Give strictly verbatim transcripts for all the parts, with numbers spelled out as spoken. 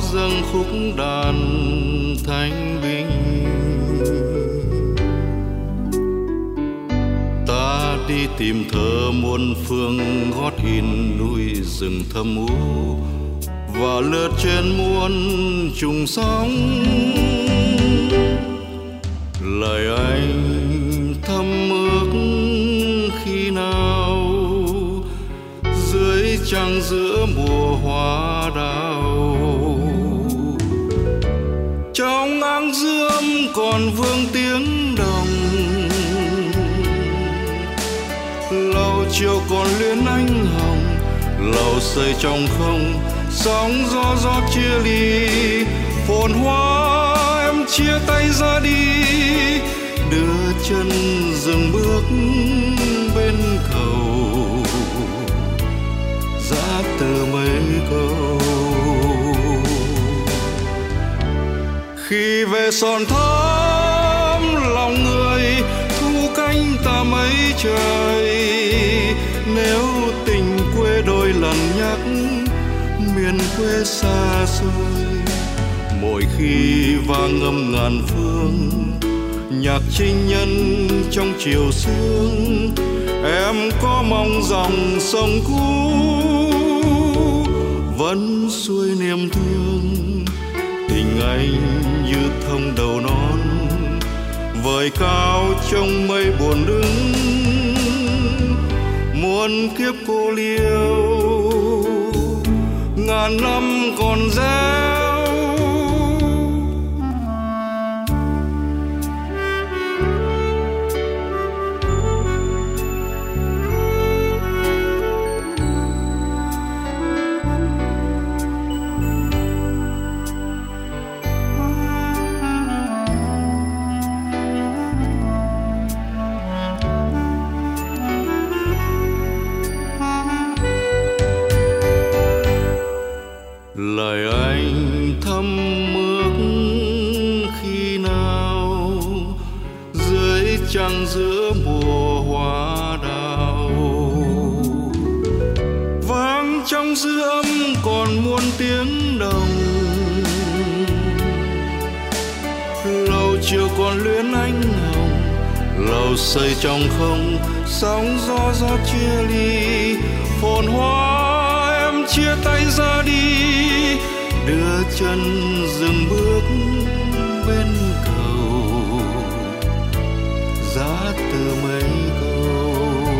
dâng khúc đàn thanh bình. Ta đi tìm thơ muôn phương gót in núi rừng thâm u và lướt trên muôn trùng sóng. Lời anh thầm ước khi nào dưới trăng giữa mùa hoa đào, trong áng dương còn vương tiếng đồng, lầu chiều còn luyến ánh hồng, lầu xây trong không sóng gió gió chia ly. Phồn hoa em chia tay ra đi, đưa chân dừng bước bên cầu, giá từ mấy câu. Khi về Son Tháp lòng người thu cánh ta mấy trời, nếu tình quê đôi lần nhắc miền quê xa xôi. Mỗi khi vang âm ngàn phương nhạc trinh nhân trong chiều sương, em có mong dòng sông cũ vẫn xuôi niềm thương. Tình anh như thông đầu non vời cao trong mây buồn đứng, muôn kiếp cô liêu ngàn năm còn réo. Lời anh thầm ước khi nào dưới trăng giữa mùa hoa đào, vang trong dư âm còn muôn tiếng đồng, lầu chiều còn luyến ánh hồng, lầu xây trong không sóng gió gió chia ly. Phồn hoa em chia tay ra đi, đưa chân dừng bước bên cầu, giá từ mấy câu.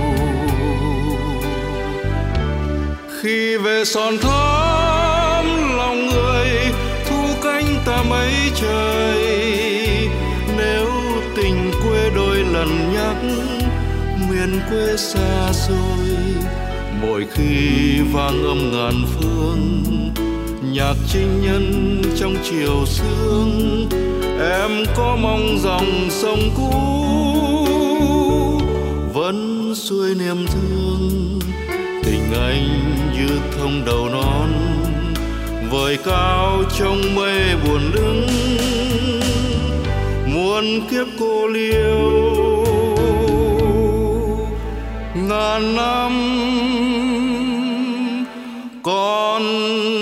Khi về Son Tháp lòng người thu cánh ta mấy trời, nếu tình quê đôi lần nhắc miền quê xa xôi. Mỗi khi vang âm ngàn phương nhạc trinh nhân trong chiều sương, em có mong dòng sông cũ vẫn xuôi niềm thương. Tình anh như thông đầu non vời cao trong mây buồn đứng, muôn kiếp cô liêu ngàn năm còn